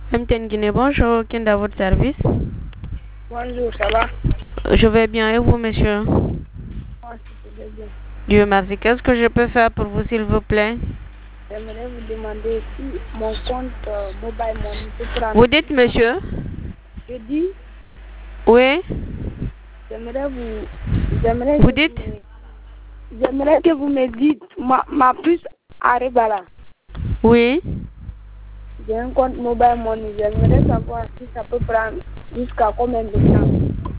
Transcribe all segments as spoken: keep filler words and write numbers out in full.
M T N Guinée, bonjour, qui est à votre service? Bonjour, ça va? Je vais bien, et vous, monsieur? Moi, je vais bien. Dieu merci. Qu'est-ce que je peux faire pour vous, s'il vous plaît? J'aimerais vous demander si mon compte euh, Mobile Money peut prendre... Vous dites, monsieur? Je dis, Oui? j'aimerais vous... J'aimerais Vous que dites? vous... J'aimerais que vous me dites ma, ma puce à Rebala. Oui? J'ai un compte Mobile Money. J'aimerais savoir si ça peut prendre jusqu'à combien de temps.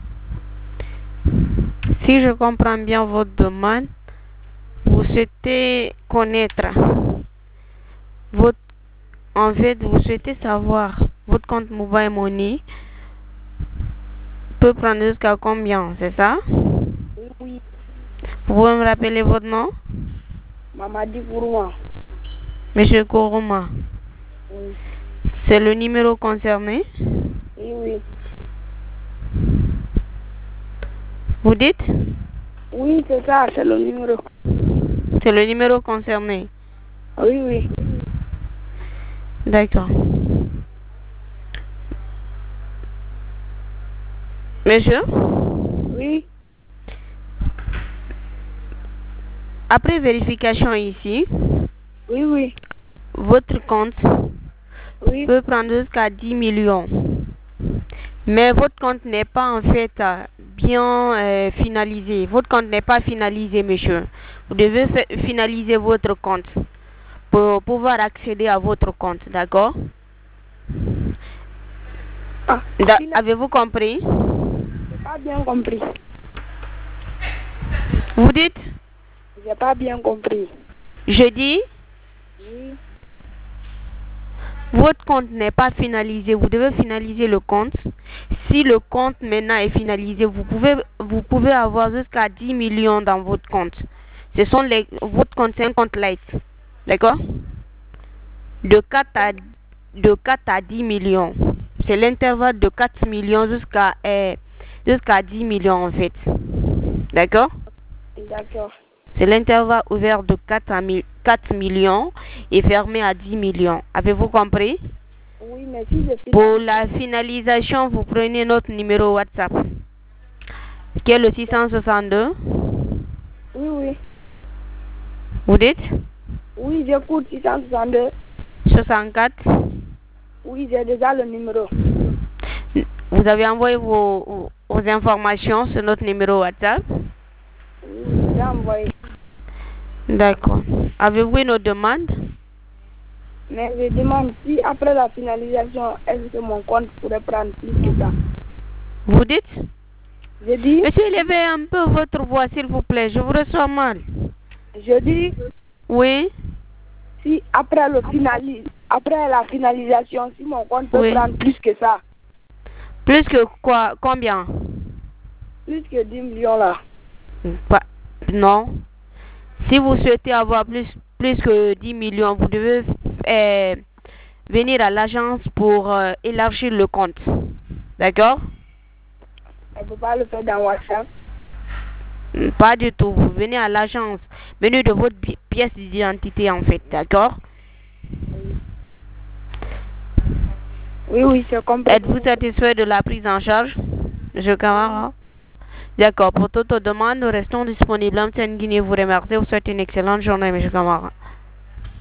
Si je comprends bien votre demande, vous souhaitez connaître votre... En fait, vous souhaitez savoir votre compte Mobile Money peut prendre jusqu'à combien, c'est ça? Oui, oui. Vous pouvez me rappeler votre nom? Mamadi Kourouma. Monsieur Kourouma. Oui. C'est le numéro concerné? Oui, oui. Vous dites? Oui, c'est ça, c'est le numéro. C'est le numéro concerné? Oui, oui. D'accord. Monsieur? Oui. Après vérification ici, Oui, oui. votre compte Oui. peut prendre jusqu'à dix millions. Mais votre compte n'est pas en fait euh, bien euh, finalisé. Votre compte n'est pas finalisé, monsieur. Vous devez finaliser votre compte pour pouvoir accéder à votre compte, d'accord? Ah, Avez-vous compris? j'ai pas bien compris. Vous dites? J'ai pas bien compris. Je dis, Oui. votre compte n'est pas finalisé. Vous devez finaliser le compte. Si le compte maintenant est finalisé, vous pouvez, vous pouvez avoir jusqu'à dix millions dans votre compte. Ce sont les, votre compte, c'est un compte light. D'accord? De quatre à, de quatre à dix millions. C'est l'intervalle de quatre millions jusqu'à euh, jusqu'à dix millions en fait. D'accord? D'accord. C'est l'intervalle ouvert de quatre à quatre millions et fermé à dix millions. Avez-vous compris? Oui, mais si je finalise... Pour la finalisation, vous prenez notre numéro WhatsApp, qui est le six cent soixante-deux. Oui, oui. Vous dites? Oui, j'écoute six cent soixante-deux. soixante-quatre. Oui, j'ai déjà le numéro. Vous avez envoyé vos, vos informations sur notre numéro WhatsApp? Oui, oui, j'ai envoyé. D'accord. Avez-vous une autre demande? Mais je demande si après la finalisation, est-ce que mon compte pourrait prendre plus que ça? Vous dites? Je dis... Monsieur, élevez un peu votre voix, s'il vous plaît. Je vous reçois mal. Je dis... Oui? Si après, le finali... après la finalisation, si mon compte peut Oui. prendre plus que ça. Plus que quoi? Combien? Plus que dix millions là. Pas, non. Si vous souhaitez avoir plus, plus que dix millions, vous devez euh, venir à l'agence pour euh, élargir le compte. D'accord? On ne peut pas le faire dans WhatsApp. Pas du tout. Vous venez à l'agence. Venez de votre pi pièce d'identité en fait. D'accord? Oui, oui, oui c'est compris. Êtes-vous satisfait de la prise en charge, monsieur Camara? D'accord. Pour toute demande, nous restons disponibles. M T N Guinée vous remercie. Vous souhaite une excellente journée, monsieur Camara.